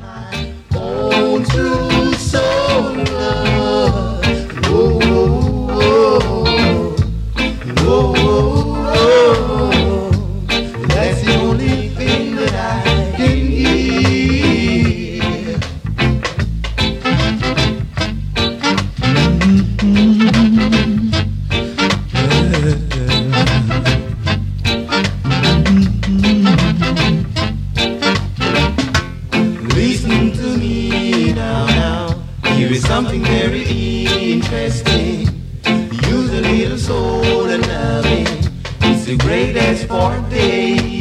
own true soul love. Whoa, whoa, whoa, whoa, whoa. That's the only thing that I can give. Listen to me now. Here is something very interesting. Use a little soul and loving. It's the greatest for a day.